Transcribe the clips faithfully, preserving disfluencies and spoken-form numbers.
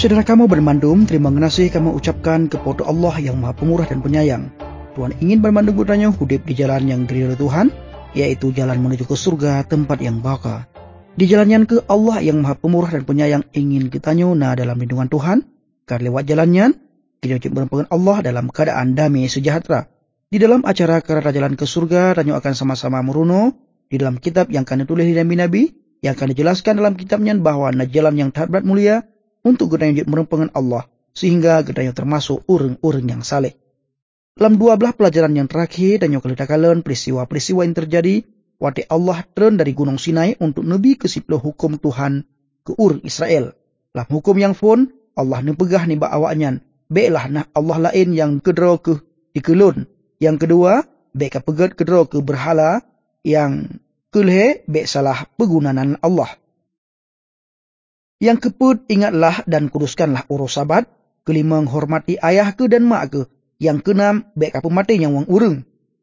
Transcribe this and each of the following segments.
Saudara kamu bermandum, terima kasih kamu ucapkan kepada Allah yang Maha Pemurah dan Penyayang. Tuhan ingin bermandum kudanya hidup di jalan yang diridhoi Tuhan, yaitu jalan menuju ke surga, tempat yang baka. Di jalan yang ke Allah yang Maha Pemurah dan Penyayang ingin kita nyona dalam lindungan Tuhan, karena lewat jalannya kita wajib merupakan Allah dalam keadaan damai sejahtera. Di dalam acara kerana jalan ke surga, Tanyo akan sama-sama meruno di dalam kitab yang akan ditulis di Nabi-Nabi, yang akan dijelaskan dalam kitabnya bahwa na jalan yang terberat mulia untuk kita wajib merupakan Allah, sehingga kita termasuk orang-orang yang saleh. Dalam dua belah pelajaran yang terakhir, Tanyo kelitakalan peristiwa-peristiwa yang terjadi waktu Allah turun dari Gunung Sinai untuk Nabi ke siplo hukum Tuhan ke orang Israel. Dalam hukum yang pun, Allah nepegah niba awaknya. Baiklah nah Allah lain yang kedua ke dikelun. Yang kedua, baik pegat kedua ke berhala. Yang kelih, baik salah pegunaan Allah. Yang keput, ingatlah dan kuduskanlah urus sabat. Kelima, hormati ayah ke dan mak ke. Yang keenam, baik kamu mati yang wang urung.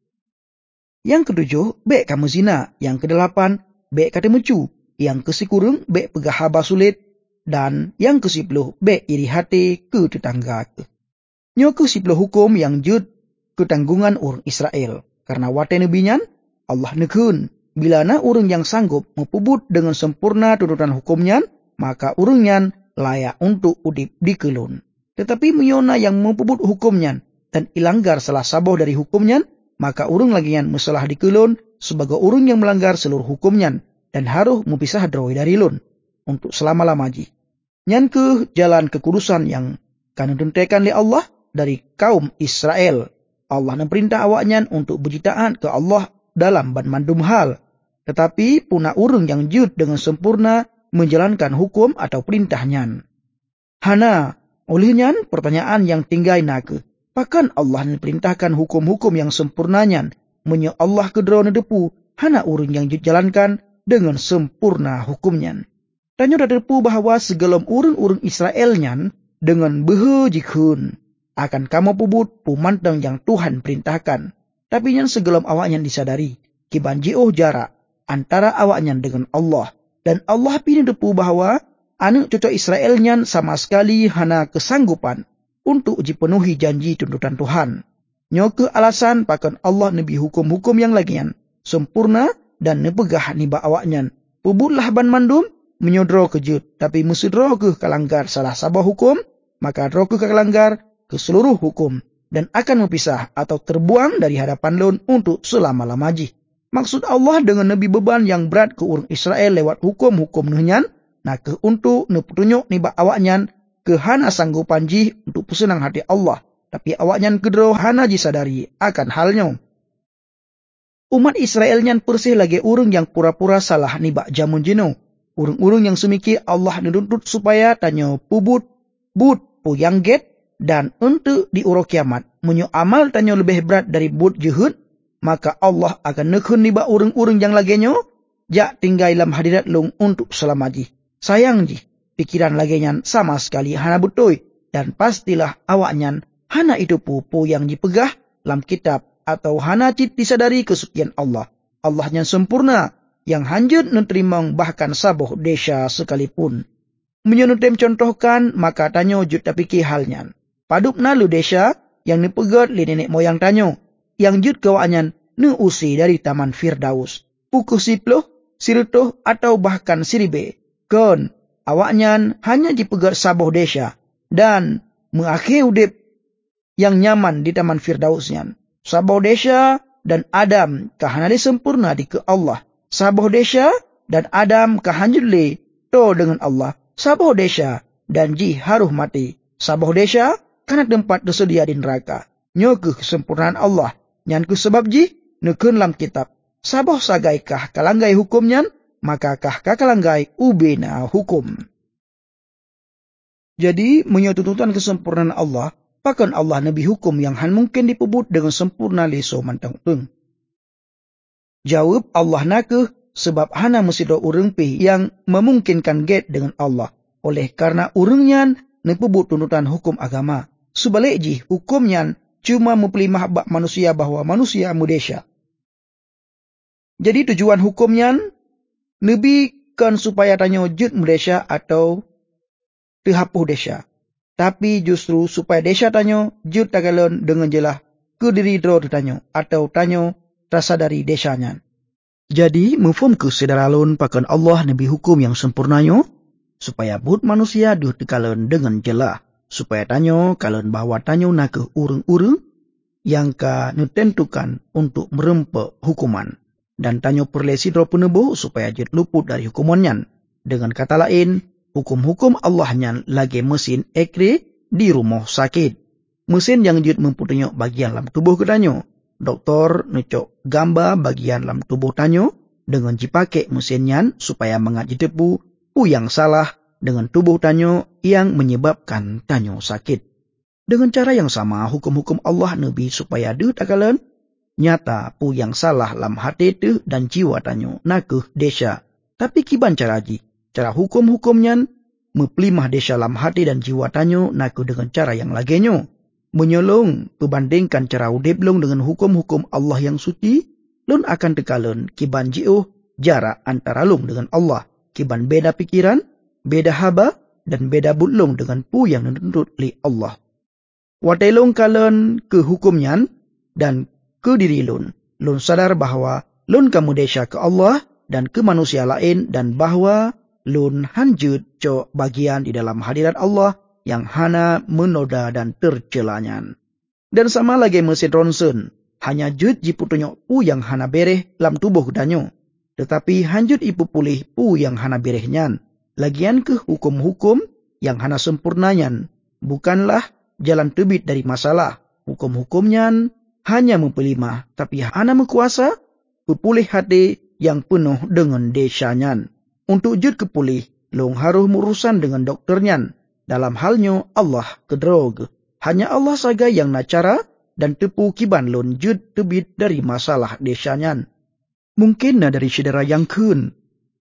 Yang ketujuh, baik kamu zina. Yang kedelapan, baik kata mencu. Yang kesikurung, baik pegah haba sulit. Dan yang kesipuluh, baik iri hati ke tetangga ke. Nyo kesipuluh hukum yang jud ketanggungan orang Israel. Karena watai nebinya, Allah nekun. Bila na orang yang sanggup mempubut dengan sempurna tuntutan hukumnya, maka orangnya layak untuk udip dikelun. Tetapi menyona yang mempubut hukumnya dan ilanggar salah saboh dari hukumnya, maka orang lagian masalah dikelun sebagai orang yang melanggar seluruh hukumnya dan harus mempisah droi dari lun untuk selama-lamanya. Nyan ke jalan kekudusan yang kan ditentukan oleh Allah dari kaum Israel. Allah memperintah awaknya untuk berjitaan ke Allah dalam bandmandum hal. Tetapi puna orang yang jud dengan sempurna menjalankan hukum atau perintahnya. Hana, olehnya pertanyaan yang tinggai nake. Pakan Allah perintahkan hukum-hukum yang sempurnanya. Menyo Allah kedrona depu, hana orang yang jalankan dengan sempurna hukumnya. Tanyo dah depu bahawa segelom orang-orang Israelnya dengan behejikun akan kamu pubut pumantang yang Tuhan perintahkan. Tapi yang segelom awaknya disadari, kibanjioh jarak antara awaknya dengan Allah. Dan Allah pilih depu bahawa anak cucu Israelnya sama sekali hana kesanggupan untuk dipenuhi janji tuntutan Tuhan. Nyoke alasan pakan Allah nebi hukum-hukum yang lagian sempurna dan nepegah niba awaknya. Pubutlah ban mandum menyodro kejut, tapi musidro ke kalanggar salah sabah hukum, maka dro ke kalanggar ke seluruh hukum dan akan memisah atau terbuang dari hadapan lun untuk selama-lamanya. Maksud Allah dengan nebi beban yang berat ke orang Israel lewat hukum-hukum nehnya, nah ke untuk nepetunjuk niba awaknya ke hana sanggupan jih untuk pesenang hati Allah. Tapi awaknya kedro hana jisadari akan halnya. Umat Israelnya persih lagi urung yang pura-pura salah niba jamun jeno. Urung-urung yang semiki Allah menuntut supaya tanyo pubut, but, puyang get, dan untuk di uro kiamat. Menyo amal tanyo lebih berat dari but jehud, maka Allah akan nekhun niba urung-urung yang laginya, jak tinggal dalam hadirat lung untuk selamaji. Sayang ji, pikiran laginya sama sekali hana butoi, dan pastilah awaknya hana itu pupu yang dipegah dalam kitab, atau hana cit disadari kesucian Allah. Allahnya sempurna, yang hanjut neterimang bahkan saboh desa sekalipun. Menyonutem contohkan, maka tanyo jut tapiki halnya. Paduk nalu desa, yang nipegat li nenek moyang tanyo, yang jud kawanyan ne usi dari Taman Firdaus. Pukuh siploh, sirituh atau bahkan siribe. Kon, awaknya hanya dipegat saboh desa dan mengakhiri udip yang nyaman di Taman Firdausnya. Saboh desa dan Adam kahanali sempurna di ke Allah. Saboh desa dan Adam kahanjuli to dengan Allah. Saboh desa dan ji haruh mati. Saboh desa karena tempat tersedia di neraka. Nyoke kesempurnaan Allah. Nyanku sebab ji, nekun lam kitab. Saboh sagaikah kalanggai hukumnya, maka kah kakalanggai ubena hukum. Jadi, menyotututan kesempurnaan Allah, pakan Allah nabi hukum yang han mungkin dipubut dengan sempurna leso mantang ung. Jawab Allah nakeh, sebab hana mesido urang pi yang memungkinkan get dengan Allah. Oleh karena urangnya nepubut tuntutan hukum agama. Sebalik ji, hukumnya cuma mempelimah bak manusia bahwa manusia mudesya. Jadi tujuan hukumnya nebi kan supaya tanyo jud mudesya atau tehapuh desa. Tapi justru supaya desya tanyo jud tagalon dengan jelah ke diri dro tanyo atau tanyo rasa dari desyanya. Jadi mufum ke sedaralun pakan Allah nabi hukum yang sempurnanyo supaya but manusia duh tagalon dengan jelah supaya tanyo kalon bahwa tanyo nak ke urung-urung yang ka nutentukan untuk merempe hukuman dan tanyo perlesi dro penebu supaya jud luput dari hukumannya. Dengan kata lain, hukum-hukum Allahnya lagi mesin ekre di rumah sakit. Mesin yang jud mempunyai bagian dalam tubuh ketanyo. Doktor necok gambar bagian dalam tubuh tanyo dengan dipake mesinnya supaya mengaji tepu pu yang salah dengan tubuh tanyo yang menyebabkan tanyo sakit. Dengan cara yang sama, hukum-hukum Allah Nabi supaya duh takalan nyata pu yang salah dalam hati tu dan jiwa tanyo nakuh desya. Tapi kiban cara ji, cara hukum-hukumnya mepelimah desya dalam hati dan jiwa tanyo nakuh dengan cara yang lagenyo. Menyolong perbandingkan cara udip long dengan hukum-hukum Allah yang suci, lon akan tekalon kiban jiuh jarak antara long dengan Allah. Kiban beda pikiran, beda haba, dan beda butlong dengan pu yang dituntut li Allah. Watailong kalon ke hukumnya dan ke diri lon. Lon sadar bahawa lon kamu desya ke Allah dan ke manusia lain dan bahawa lon hanjut co bagian di dalam hadirat Allah yang hana menoda dan tercelanya. Dan sama lagi mesin ronsen, hanya jut jipu tunyok pu yang hana bereh dalam tubuh danyo. Tetapi hanjut ipu pulih pu yang hana berehnya. Lagian ke hukum-hukum yang hana sempurnanya. Bukanlah jalan tebit dari masalah. Hukum-hukumnya hanya mempelimah, tapi hana mekuasa pepulih hati yang penuh dengan desyanya. Untuk jut kepulih, long harus urusan dengan dokternya. Dalam halnya Allah kedrog. Hanya Allah saja yang nacara dan tepu kiban lon jud tebit dari masalah desyanya. Mungkin na dari saudara yang kun.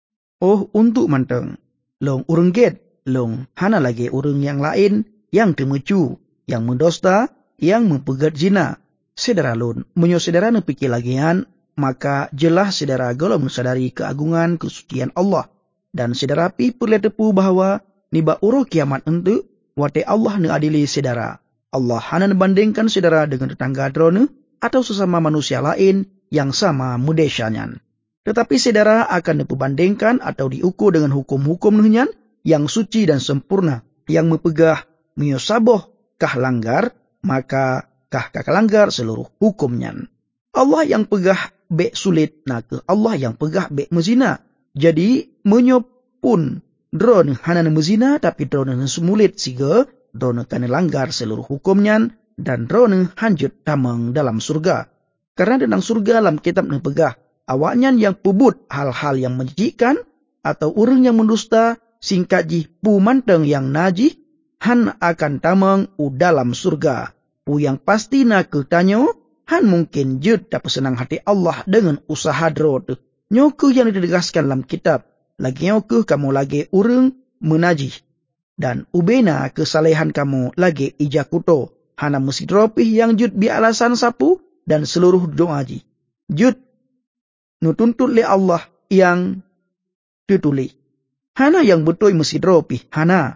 Oh, untuk manteng. Long urung get, long hana lagi urung yang lain yang temecu, yang mendosta, yang mempegat zina. Saudara lon, menyo saudara nepikir lagian, maka jelas saudara golong sadari keagungan kesucian Allah. Dan saudara pi perlu tepu bahawa niba uro kiamat entu, wate Allah ne adili saudara. Allah hana bandingkan saudara dengan tetangga drone atau sesama manusia lain yang sama mudesyanya. Tetapi saudara akan dibandingkan atau diukur dengan hukum-hukum nunyan yang suci dan sempurna, yang mepegah miosaboh kah langgar, maka kah kakalanggar seluruh hukumnya. Allah yang pegah be sulit, nak Allah yang pegah be mezina. Jadi menyop pun drone hana mezina tapi drone semulit siga drone kan langgar seluruh hukumnya dan drone hanjut tamang dalam surga. Karena dalam surga dalam kitab ne pegah awaknya yang pubut hal-hal yang menjijikkan atau urang yang mendusta singkat ji pu manteng yang najih han akan tamang u dalam surga. Pu yang pasti nak tanyo han mungkin jud dapat senang hati Allah dengan usaha drone. Nyoku yang ditegaskan dalam kitab lagi nyoku kamu lagi urang menajih. Dan ubena kesalehan kamu lagi ijakuto. Hana mesti dropih yang jud bi alasan sapu dan seluruh doa ji. Jud nutuntut le Allah yang tutuli. Hana yang betul mesti dropih. Hana.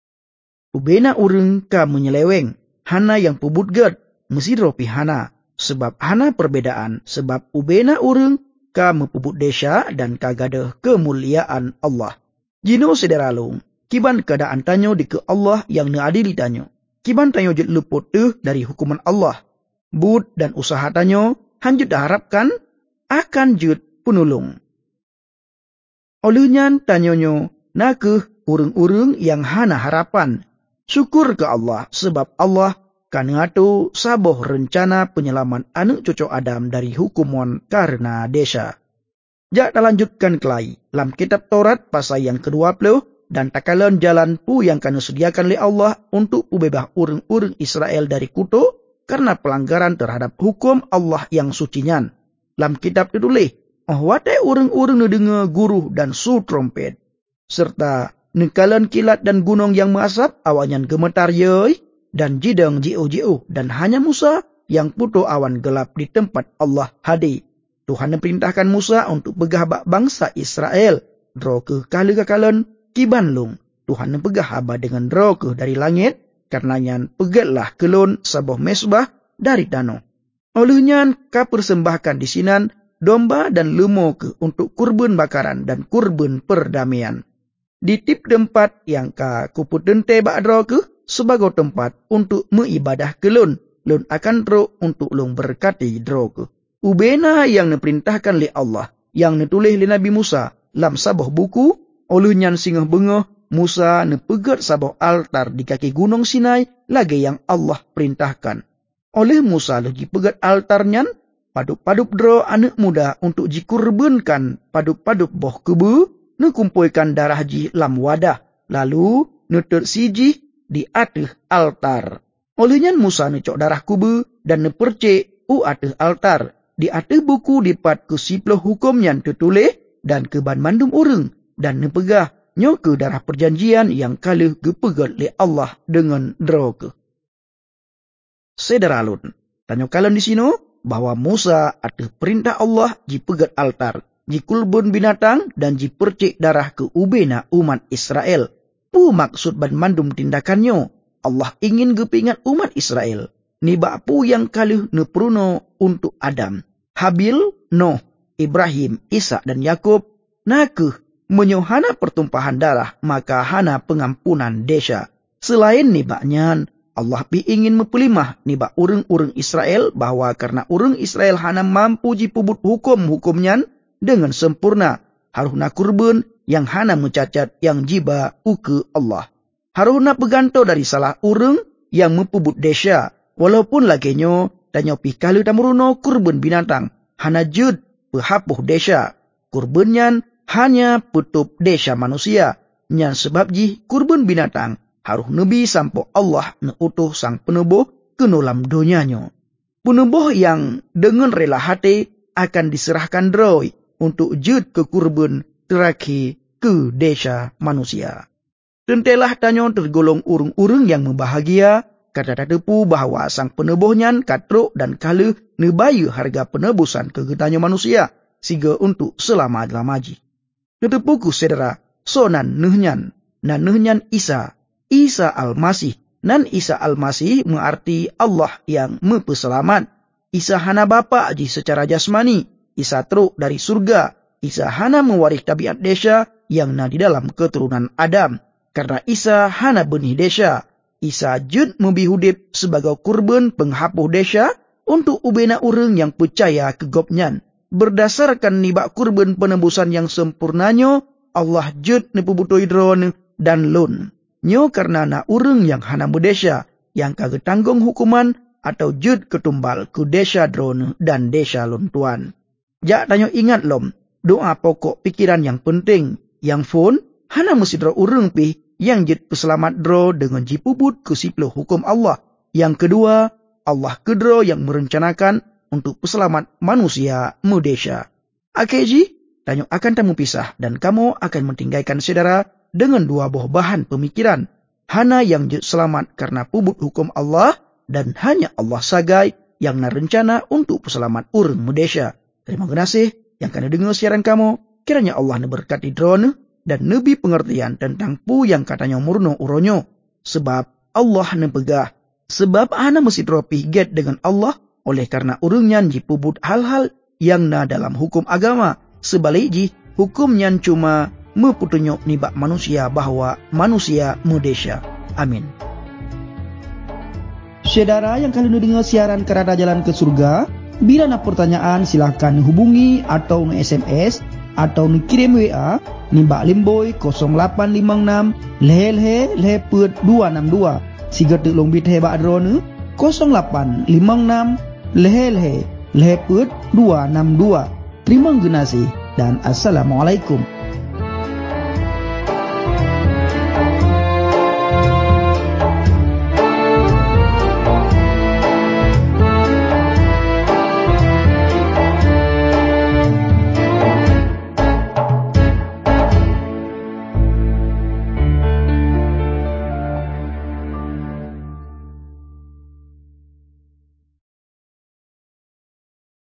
Ubena urang ka menyeleweng. Hana yang pubut ged mesti dropih hana. Sebab hana perbedaan. Sebab ubena urang ka mepubut desya dan kagada kemuliaan Allah. Jino sederalung. Kiban keadaan tanyo di ke Allah yang neadili tanyo. Kiban tanyo jud luput tuh dari hukuman Allah. Bud dan usaha tanyo hanjut diharapkan akan jud penulung. Olehnya tanyonyo nakeh urung-urung yang hana harapan. Syukur ke Allah sebab Allah kan ngatu saboh rencana penyelaman anak cucu Adam dari hukuman karena desya. Jak lanjutkan kelai. Dalam kitab Taurat pasal yang kedua puluh dan takalan jalan pu yang kena sediakan oleh Allah untuk ubebah urang-urang Israel dari kutu karena pelanggaran terhadap hukum Allah yang sucinyan. Dalam kitab ditulis, oh wate urang-urang nedengar guru dan su trompet serta nekalan kilat dan gunung yang mengasap awaknya gemetar yoi dan jidang jiu-jiu dan hanya Musa yang putu awan gelap di tempat Allah hadir. Tuhan memerintahkan Musa untuk pegah bangsa Israel dro ke kala-kakalan kiban lung. Tuhan pegah haba dengan roh ke dari langit karenanya pegatlah kelon sabah mesbah dari danau. Olehnya ka persembahkan di sinan domba dan lemau ke untuk kurban bakaran dan kurban perdamaian. Di tip tempat yang ka kuput dente ba'dro ke sebagai tempat untuk mengibadah kelon, lon akan dro untuk long berkati dro ke. Ubena yang diperintahkan oleh Allah, yang ditulis oleh Nabi Musa lam sabah buku, olehnya singah bengah Musa nepegat sabah altar di kaki gunung Sinai lagi yang Allah perintahkan. Oleh Musa lagi pegat altarnya, padup-padup dro anak muda untuk dikurbankan padup-padup boh kebu, nekumpulkan darah ji lam wadah, lalu nutur siji di atas altar. Olehnya Musa necok darah kubu dan nepercik u atas altar. Di atas buku dipat ke siploh hukum yang tertulis dan ke ban mandum urang dan nepegah nyo ke darah perjanjian yang kalah gepegat oleh Allah dengan droga. Sederalun, tanya kalian di sini bahwa Musa atas perintah Allah jipegat altar, jikulbun binatang dan jipercik darah ke ubena umat Israel. Pu maksud ban mandum tindakannya, Allah ingin gepingat umat Israel. Ni bakpu yang kaluh nepruno untuk Adam, Habil, Noh, Ibrahim, Ishak dan Yakub, nakuh menyohana pertumpahan darah, maka hana pengampunan desa. Selain nibaknya, Allah pi ingin mempelimah nibak urang-urang Israel bahwa karena urang Israel hana mampu jipubut hukum-hukumnya dengan sempurna, haruna kurban yang hana mencacat yang jiba uke Allah. Haruna peganto dari salah urang yang mempubut desa, walaupun lagenyo danyo pi kalu tamuruno kurban binatang, hana jud pehapuh desa. Kurbannya hanya putup desa manusia, nyan sebab ji kurban binatang haruh nebi sampo Allah neutuh sang penubuh ke nulam donyanya. Penubuh yang dengan rela hati akan diserahkan droi untuk jud ke kurban terakhir ke desa manusia. Tentelah tanyo tergolong urung-urung yang membahagia, kata tepu bahawa sang penebuhnya katruk dan kalu nebayu harga penebusan ke getanyo manusia, siga untuk selama-lamaji. Tetepuku saudara, sonan nehnya, nan nehnya Isa, Isa Al-Masih, nan Isa Al-Masih mengarti Allah yang mempeselamat. Isa hana bapa ji secara jasmani, Isa truk dari surga, Isa hana mewaris tabiat desa yang na di dalam keturunan Adam. Karena Isa hana benih desa, Isa jud membihudip sebagai kurban penghapuh desa untuk ubena urang yang percaya ke gopnyan. Berdasarkan nibak kurban penebusan yang sempurnanyo, Allah jud nepubutoi dron dan lun. Nyo karena na urang yang hana berdesa, yang kagak tanggung hukuman atau jud ketumbal ke desa dron dan desa lun tuan. Jak tanyo ingat lom, doa pokok pikiran yang penting, yang fun, hana mesti dro urang pi, yang jid peselamat dro dengan jipubut ke siploh hukum Allah. Yang kedua, Allah kedro yang merencanakan untuk peselamat manusia mudesya. Akeji, tanyo akan tamu pisah dan kamu akan mentinggalkan saudara dengan dua buah bahan pemikiran. Hana yang jid selamat karena pubut hukum Allah dan hanya Allah sagai yang na rencana untuk peselamat urang mudesya. Terima kasih yang kena dengar siaran kamu. Kiranya Allah neberkati drone dan nebi pengertian tentang pu yang katanya murno uronyo. Sebab Allah nepegah. Sebab ana mesti dropi get dengan Allah oleh karena urungnya jipubut hal-hal yang na dalam hukum agama. Sebaliknya hukumnya cuma meputunyok nibak manusia bahwa manusia mudesya. Amin. Saudara yang kalian dengar siaran Kereta Jalan ke Surga, bila ada pertanyaan silahkan hubungi atau nge-S M S atau kirim W A nimbak limboy kosong lapan lima enam lehe lehe put dua enam dua. Siga telung bit hebak drone kosong lapan lima enam lehe lehe lehe put dua enam dua. Terima kasih dan assalamualaikum.